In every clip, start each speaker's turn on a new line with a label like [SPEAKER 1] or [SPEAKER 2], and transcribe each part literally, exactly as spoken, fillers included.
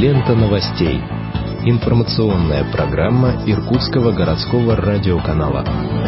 [SPEAKER 1] Лента новостей. Информационная программа Иркутского городского радиоканала.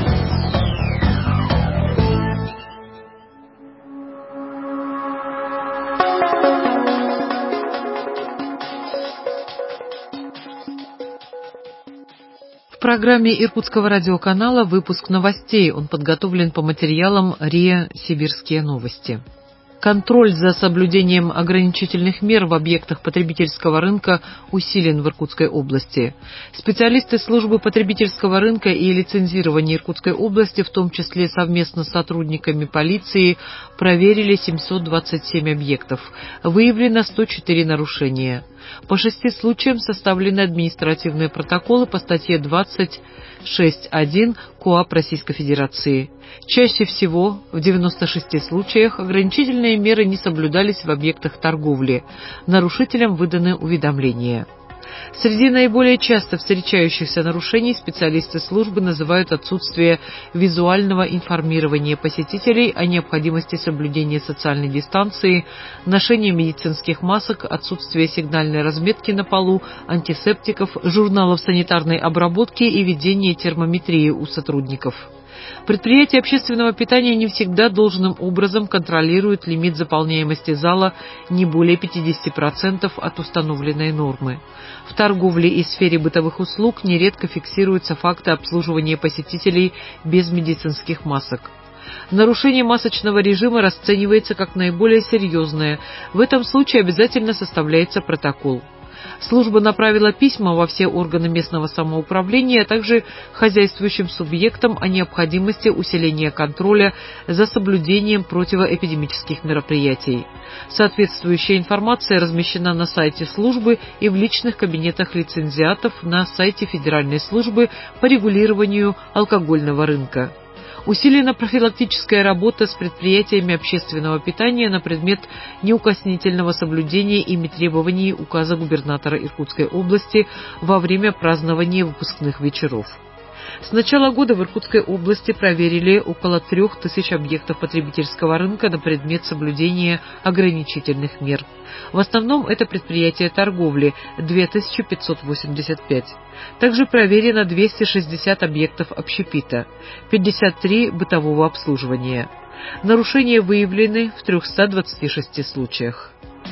[SPEAKER 2] В программе Иркутского радиоканала выпуск новостей. Он подготовлен по материалам РИА «Сибирские новости». Контроль за соблюдением ограничительных мер в объектах потребительского рынка усилен в Иркутской области. Специалисты службы потребительского рынка и лицензирования Иркутской области, в том числе совместно с сотрудниками полиции, проверили семьсот двадцать семь объектов. Выявлено сто четыре нарушения. По шести случаям составлены административные протоколы по статье двадцать шесть точка один КоАП Российской Федерации. Чаще всего, в девяноста шести случаях, ограничительные меры не соблюдались в объектах торговли. Нарушителям выданы уведомления. Среди наиболее часто встречающихся нарушений специалисты службы называют отсутствие визуального информирования посетителей о необходимости соблюдения социальной дистанции, ношения медицинских масок, отсутствие сигнальной разметки на полу, антисептиков, журналов санитарной обработки и ведения термометрии у сотрудников. Предприятия общественного питания не всегда должным образом контролируют лимит заполняемости зала не более пятидесяти процентов от установленной нормы. В торговле и сфере бытовых услуг нередко фиксируются факты обслуживания посетителей без медицинских масок. Нарушение масочного режима расценивается как наиболее серьезное. В этом случае обязательно составляется протокол. Служба направила письма во все органы местного самоуправления, а также хозяйствующим субъектам о необходимости усиления контроля за соблюдением противоэпидемических мероприятий. Соответствующая информация размещена на сайте службы и в личных кабинетах лицензиатов на сайте Федеральной службы по регулированию алкогольного рынка. Усилена профилактическая работа с предприятиями общественного питания на предмет неукоснительного соблюдения ими требований указа губернатора Иркутской области во время празднования выпускных вечеров. С начала года в Иркутской области проверили около трех тысяч объектов потребительского рынка на предмет соблюдения ограничительных мер. В основном это предприятия торговли – две тысячи пятьсот восемьдесят пять. Также проверено двести шестьдесят объектов общепита, пятьдесят три бытового обслуживания. Нарушения выявлены в трёхстах двадцати шести случаях.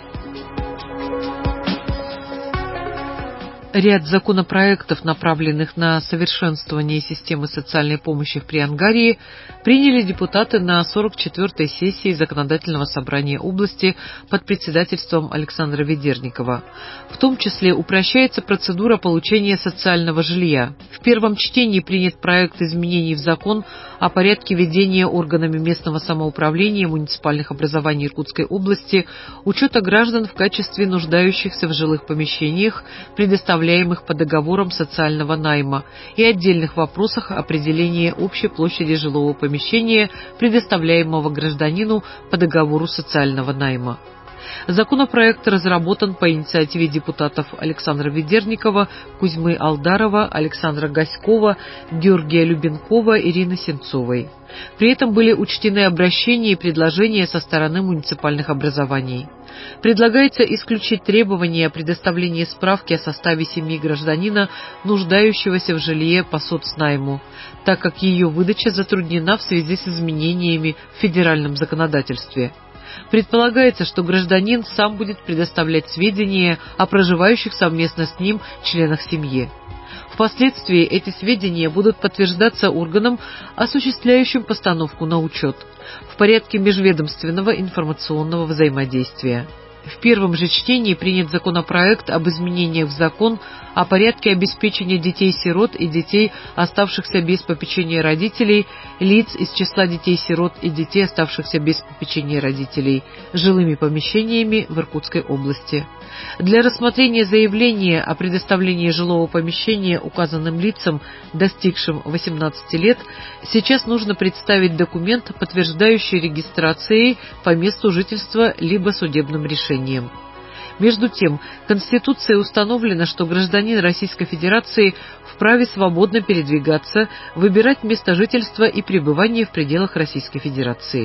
[SPEAKER 2] Ряд законопроектов, направленных на совершенствование системы социальной помощи в Приангарии, приняли депутаты на сорок четвёртой сессии Законодательного собрания области под председательством Александра Ведерникова. В том числе упрощается процедура получения социального жилья. В первом чтении принят проект изменений в закон о порядке ведения органами местного самоуправления муниципальных образований Иркутской области учета граждан в качестве нуждающихся в жилых помещениях, предоставляемых по договорам социального найма, и отдельных вопросах определения общей площади жилого помещения, предоставляемого гражданину по договору социального найма. Законопроект разработан по инициативе депутатов Александра Ведерникова, Кузьмы Алдарова, Александра Гаськова, Георгия Любенкова, Ирины Сенцовой. При этом были учтены обращения и предложения со стороны муниципальных образований. Предлагается исключить требования о предоставлении справки о составе семьи гражданина, нуждающегося в жилье по соцнайму, так как ее выдача затруднена в связи с изменениями в федеральном законодательстве. Предполагается, что гражданин сам будет предоставлять сведения о проживающих совместно с ним членах семьи. Впоследствии эти сведения будут подтверждаться органом, осуществляющим постановку на учет, в порядке межведомственного информационного взаимодействия. В первом же чтении принят законопроект об изменениях в закон о порядке обеспечения детей-сирот и детей, оставшихся без попечения родителей, лиц из числа детей-сирот и детей, оставшихся без попечения родителей, жилыми помещениями в Иркутской области. Для рассмотрения заявления о предоставлении жилого помещения указанным лицам, достигшим восемнадцати лет, сейчас нужно представить документ, подтверждающий регистрацией по месту жительства либо судебным решением. Между тем, Конституцией установлено, что гражданин Российской Федерации вправе свободно передвигаться, выбирать место жительства и пребывания в пределах Российской Федерации.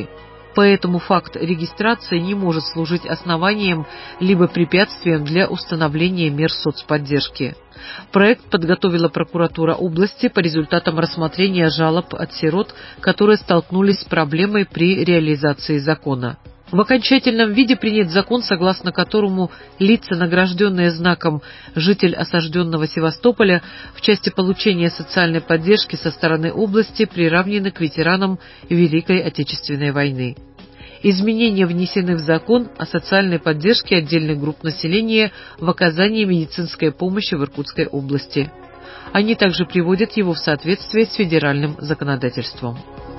[SPEAKER 2] Поэтому факт регистрации не может служить основанием либо препятствием для установления мер соцподдержки. Проект подготовила прокуратура области по результатам рассмотрения жалоб от сирот, которые столкнулись с проблемой при реализации закона. В окончательном виде принят закон, согласно которому лица, награжденные знаком «Житель осажденного Севастополя», в части получения социальной поддержки со стороны области приравнены к ветеранам Великой Отечественной войны. Изменения внесены в закон о социальной поддержке отдельных групп населения в оказании медицинской помощи в Иркутской области. Они также приводят его в соответствие с федеральным законодательством.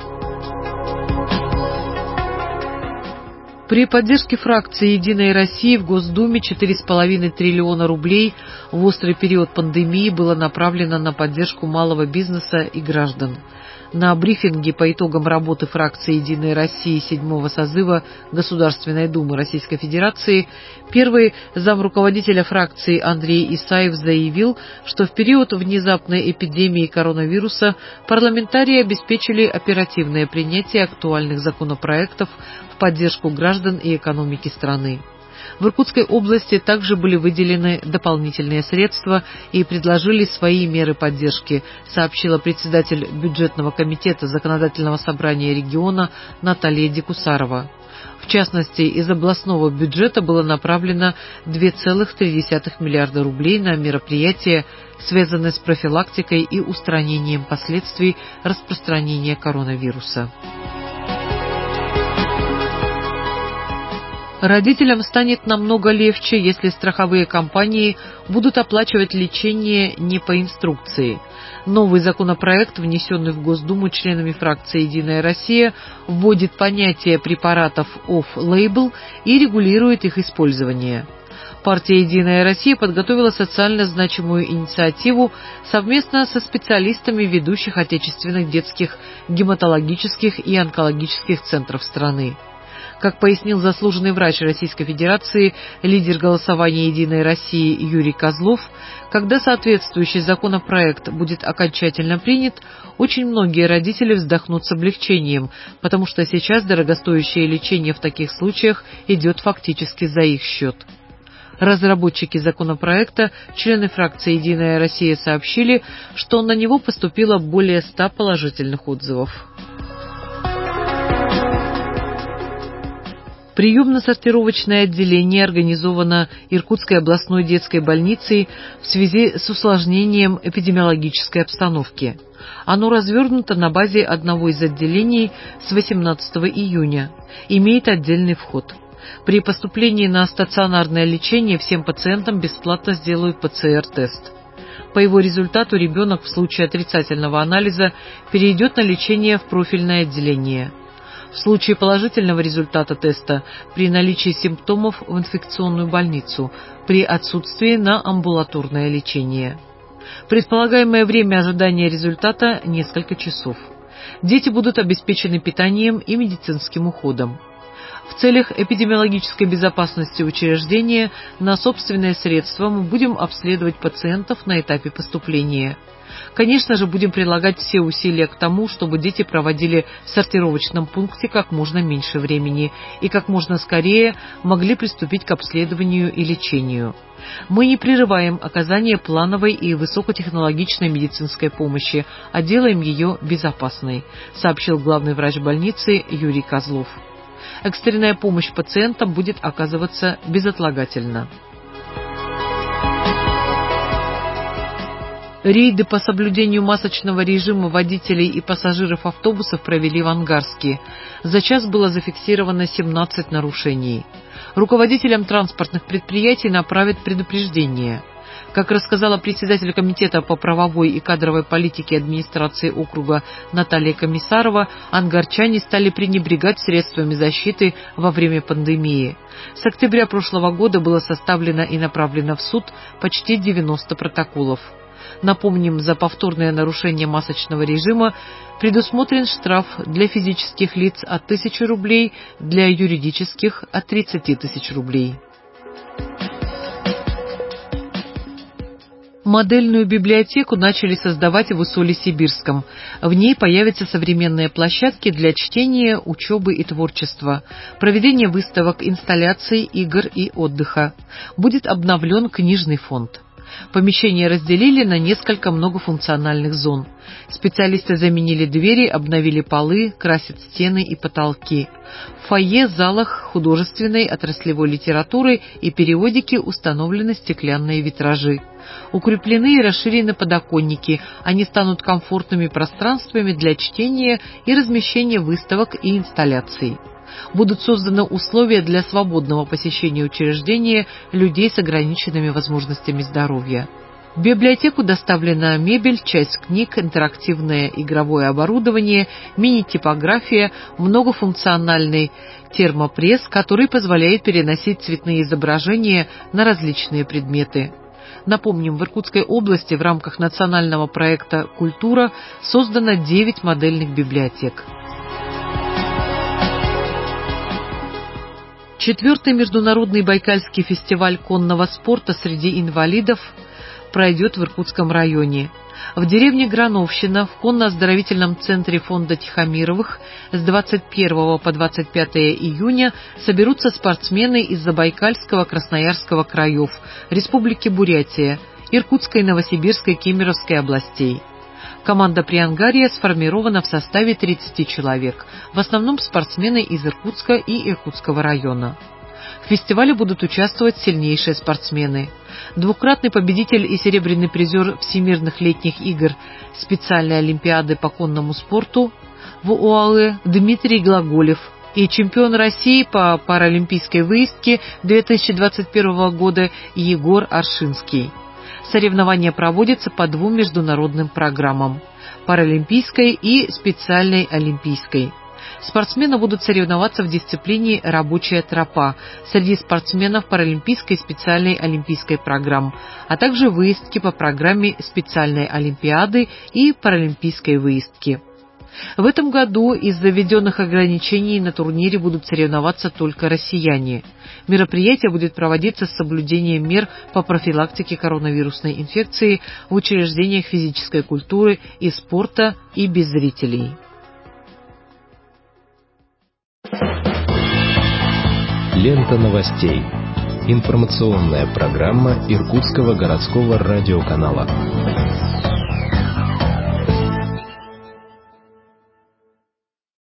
[SPEAKER 2] При поддержке фракции «Единой России» в Госдуме четыре с половиной триллиона рублей в острый период пандемии было направлено на поддержку малого бизнеса и граждан. На брифинге по итогам работы фракции «Единой России» седьмого созыва Государственной Думы Российской Федерации первый замруководителя фракции Андрей Исаев заявил, что в период внезапной эпидемии коронавируса парламентарии обеспечили оперативное принятие актуальных законопроектов в поддержку граждан и экономики страны. В Иркутской области также были выделены дополнительные средства и предложили свои меры поддержки, сообщила председатель бюджетного комитета Законодательного собрания региона Наталья Декусарова. В частности, из областного бюджета было направлено два целых три десятых миллиарда рублей на мероприятия, связанные с профилактикой и устранением последствий распространения коронавируса. Родителям станет намного легче, если страховые компании будут оплачивать лечение не по инструкции. Новый законопроект, внесенный в Госдуму членами фракции «Единая Россия», вводит понятие препаратов off-label и регулирует их использование. Партия «Единая Россия» подготовила социально значимую инициативу совместно со специалистами ведущих отечественных детских гематологических и онкологических центров страны. Как пояснил заслуженный врач Российской Федерации, лидер голосования «Единой России» Юрий Козлов, когда соответствующий законопроект будет окончательно принят, очень многие родители вздохнут с облегчением, потому что сейчас дорогостоящее лечение в таких случаях идет фактически за их счет. Разработчики законопроекта, члены фракции «Единая Россия» сообщили, что на него поступило более ста положительных отзывов. Приемно-сортировочное отделение организовано Иркутской областной детской больницей в связи с усложнением эпидемиологической обстановки. Оно развернуто на базе одного из отделений с восемнадцатого июня, имеет отдельный вход. При поступлении на стационарное лечение всем пациентам бесплатно сделают ПЦР-тест. По его результату ребенок в случае отрицательного анализа перейдет на лечение в профильное отделение. В случае положительного результата теста при наличии симптомов в инфекционную больницу, при отсутствии на амбулаторное лечение. Предполагаемое время ожидания результата – несколько часов. Дети будут обеспечены питанием и медицинским уходом. В целях эпидемиологической безопасности учреждения на собственные средства мы будем обследовать пациентов на этапе поступления. Конечно же, будем прилагать все усилия к тому, чтобы дети проводили в сортировочном пункте как можно меньше времени и как можно скорее могли приступить к обследованию и лечению. Мы не прерываем оказание плановой и высокотехнологичной медицинской помощи, а делаем ее безопасной, сообщил главный врач больницы Юрий Козлов. Экстренная помощь пациентам будет оказываться безотлагательно. Рейды по соблюдению масочного режима водителей и пассажиров автобусов провели в Ангарске. За час было зафиксировано семнадцать нарушений. Руководителям транспортных предприятий направят предупреждение. Как рассказала председатель комитета по правовой и кадровой политике администрации округа Наталья Комиссарова, ангарчане стали пренебрегать средствами защиты во время пандемии. С октября прошлого года было составлено и направлено в суд почти девяносто протоколов. Напомним, за повторное нарушение масочного режима предусмотрен штраф для физических лиц от тысячи рублей, для юридических от тридцати тысяч рублей. Модельную библиотеку начали создавать в Усоле-Сибирском. В ней появятся современные площадки для чтения, учебы и творчества, проведения выставок, инсталляций, игр и отдыха. Будет обновлен книжный фонд. Помещение разделили на несколько многофункциональных зон. Специалисты заменили двери, обновили полы, красят стены и потолки. В фойе, залах художественной, отраслевой литературы и периодики установлены стеклянные витражи. Укреплены и расширены подоконники, они станут комфортными пространствами для чтения и размещения выставок и инсталляций. Будут созданы условия для свободного посещения учреждения людей с ограниченными возможностями здоровья. В библиотеку доставлена мебель, часть книг, интерактивное игровое оборудование, мини-типография, многофункциональный термопресс, который позволяет переносить цветные изображения на различные предметы. Напомним, в Иркутской области в рамках национального проекта «Культура» создано девять модельных библиотек. Четвертый международный байкальский фестиваль конного спорта среди инвалидов пройдет в Иркутском районе. В деревне Грановщина в конно-оздоровительном центре фонда Тихомировых с двадцать первого по двадцать пятое июня соберутся спортсмены из Забайкальского, Красноярского краев, Республики Бурятия, Иркутской, Новосибирской, Кемеровской областей. Команда «Приангария» сформирована в составе тридцати человек, в основном спортсмены из Иркутска и Иркутского района. В фестивале будут участвовать сильнейшие спортсмены. Двукратный победитель и серебряный призер Всемирных летних игр специальной олимпиады по конному спорту в ОАЭ Дмитрий Глаголев и чемпион России по паралимпийской выездке две тысячи двадцать первого года Егор Аршинский. Соревнования проводятся по двум международным программам – паралимпийской и специальной олимпийской. Спортсмены будут соревноваться в дисциплине «Рабочая тропа» среди спортсменов паралимпийской и специальной олимпийской программ, а также выездки по программе специальной олимпиады и паралимпийской выездки. В этом году из-за введенных ограничений на турнире будут соревноваться только россияне. Мероприятие будет проводиться с соблюдением мер по профилактике коронавирусной инфекции в учреждениях физической культуры и спорта и без зрителей.
[SPEAKER 1] Лента новостей. Информационная программа Иркутского городского радиоканала.